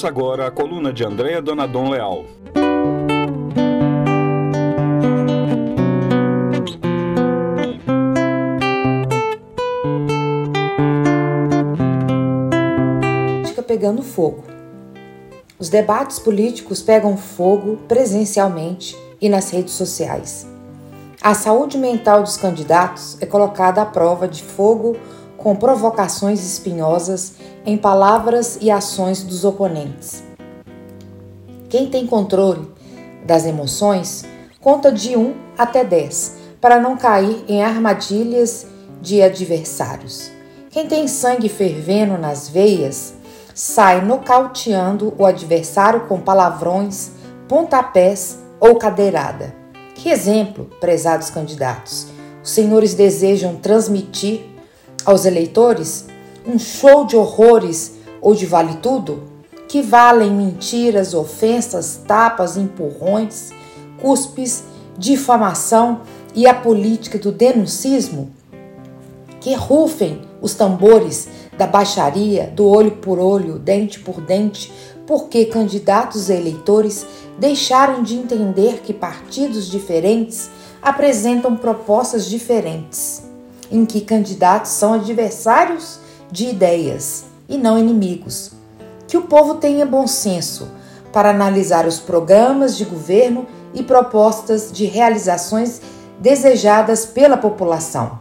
Ouça agora a coluna de Andréa Donadon Leal. Pegando fogo. Os debates políticos pegam fogo presencialmente e nas redes sociais. A saúde mental dos candidatos é colocada à prova de fogo com provocações espinhosas em palavras e ações dos oponentes. Quem tem controle das emoções conta de 1 até 10 para não cair em armadilhas de adversários. Quem tem sangue fervendo nas veias sai nocauteando o adversário com palavrões, pontapés ou cadeirada. Que exemplo, prezados candidatos! Os senhores desejam transmitir aos eleitores um show de horrores ou de vale-tudo? Que valem mentiras, ofensas, tapas, empurrões, cuspes, difamação e a política do denuncismo? Que rufem os tambores da baixaria, do olho por olho, dente por dente, porque candidatos e eleitores deixaram de entender que partidos diferentes apresentam propostas diferentes, em que candidatos são adversários de ideias e não inimigos. Que o povo tenha bom senso para analisar os programas de governo e propostas de realizações desejadas pela população.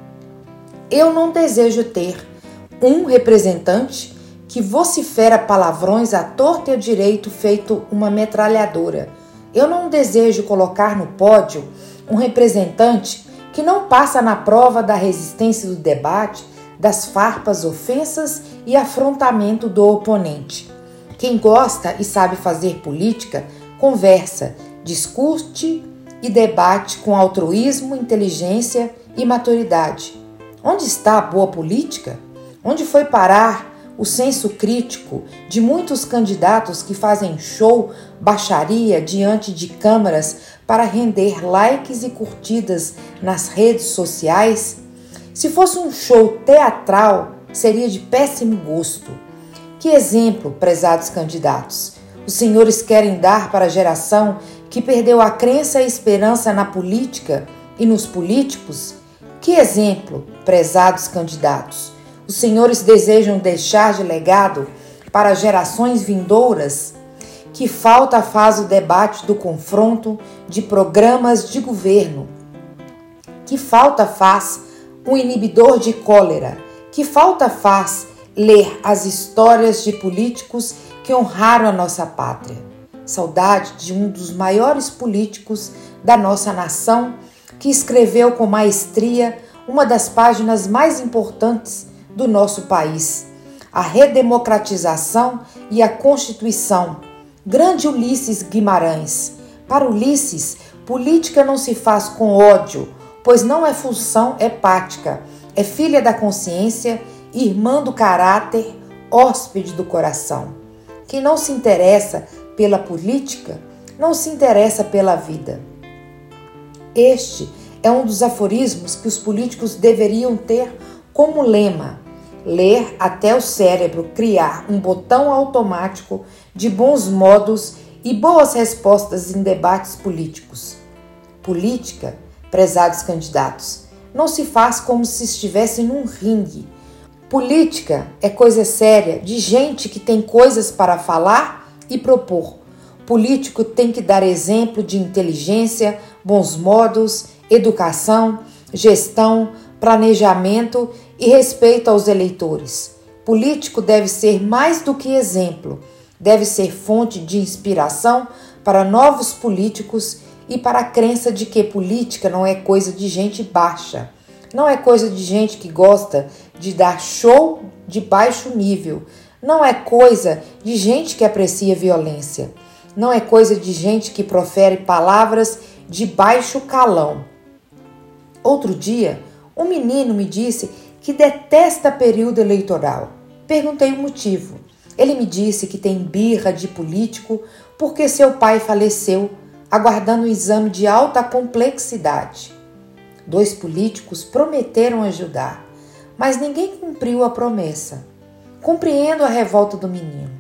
Eu não desejo ter um representante que vocifera palavrões à torta e à direito feito uma metralhadora. Eu não desejo colocar no pódio um representante que não passa na prova da resistência do debate, das farpas, ofensas e afrontamento do oponente. Quem gosta e sabe fazer política, conversa, discute e debate com altruísmo, inteligência e maturidade. Onde está a boa política? Onde foi parar o senso crítico de muitos candidatos que fazem show, baixaria diante de câmeras para render likes e curtidas nas redes sociais? Se fosse um show teatral, seria de péssimo gosto. Que exemplo, prezados candidatos! Os senhores querem dar para a geração que perdeu a crença e a esperança na política e nos políticos? Que exemplo, prezados candidatos! Os senhores desejam deixar de legado para gerações vindouras? Que falta faz o debate do confronto de programas de governo? Que falta faz um inibidor de cólera? Que falta faz ler as histórias de políticos que honraram a nossa pátria? Saudade de um dos maiores políticos da nossa nação, que escreveu com maestria uma das páginas mais importantes do nosso país, a redemocratização e a Constituição. Grande Ulisses Guimarães. Para Ulisses, política não se faz com ódio, pois não é função hepática, é filha da consciência, irmã do caráter, hóspede do coração. Quem não se interessa pela política, não se interessa pela vida. Este é um dos aforismos que os políticos deveriam ter como lema: ler até o cérebro criar um botão automático de bons modos e boas respostas em debates políticos. Política, prezados candidatos, não se faz como se estivesse num ringue. Política é coisa séria, de gente que tem coisas para falar e propor. Político tem que dar exemplo de inteligência, bons modos, educação, gestão, planejamento e respeito aos eleitores. Político deve ser mais do que exemplo, deve ser fonte de inspiração para novos políticos e para a crença de que política não é coisa de gente baixa, não é coisa de gente que gosta de dar show de baixo nível, não é coisa de gente que aprecia violência, não é coisa de gente que profere palavras de baixo calão. Outro dia, um menino me disse que detesta período eleitoral. Perguntei o motivo. Ele me disse que tem birra de político porque seu pai faleceu, aguardando um exame de alta complexidade. 2 políticos prometeram ajudar, mas ninguém cumpriu a promessa. Compreendo a revolta do menino.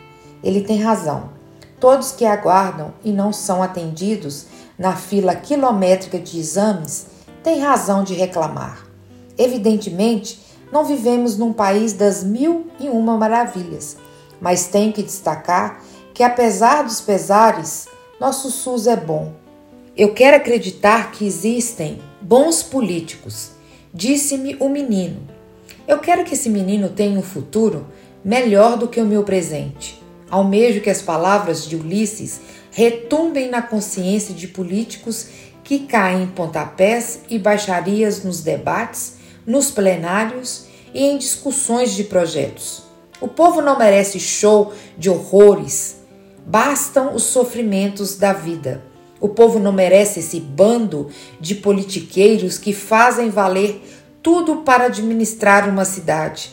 Ele tem razão. Todos que aguardam e não são atendidos na fila quilométrica de exames têm razão de reclamar. Evidentemente, não vivemos num país das 1001 maravilhas, mas tenho que destacar que, apesar dos pesares, nosso SUS é bom. Eu quero acreditar que existem bons políticos, disse-me o menino. Eu quero que esse menino tenha um futuro melhor do que o meu presente. Almejo que as palavras de Ulisses retumbem na consciência de políticos que caem em pontapés e baixarias nos debates, nos plenários e em discussões de projetos. O povo não merece show de horrores. Bastam os sofrimentos da vida. O povo não merece esse bando de politiqueiros que fazem valer tudo para administrar uma cidade.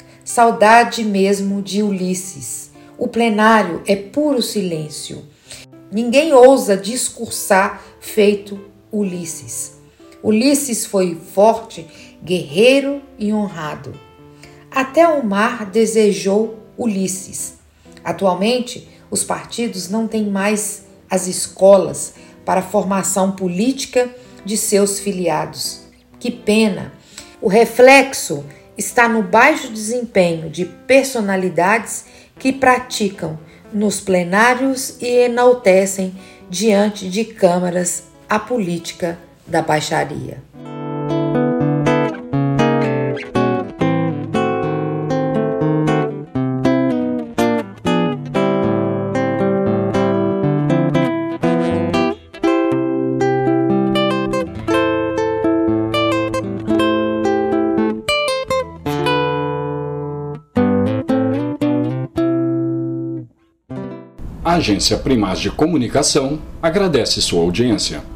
Saudade mesmo de Ulisses. O plenário é puro silêncio. Ninguém ousa discursar feito Ulisses. Ulisses foi forte, guerreiro e honrado. Até o mar desejou Ulisses. Atualmente, os partidos não têm mais as escolas para a formação política de seus filiados. Que pena! O reflexo está no baixo desempenho de personalidades que praticam nos plenários e enaltecem diante de câmaras a política da baixaria. A Agência Primaz de Comunicação agradece sua audiência.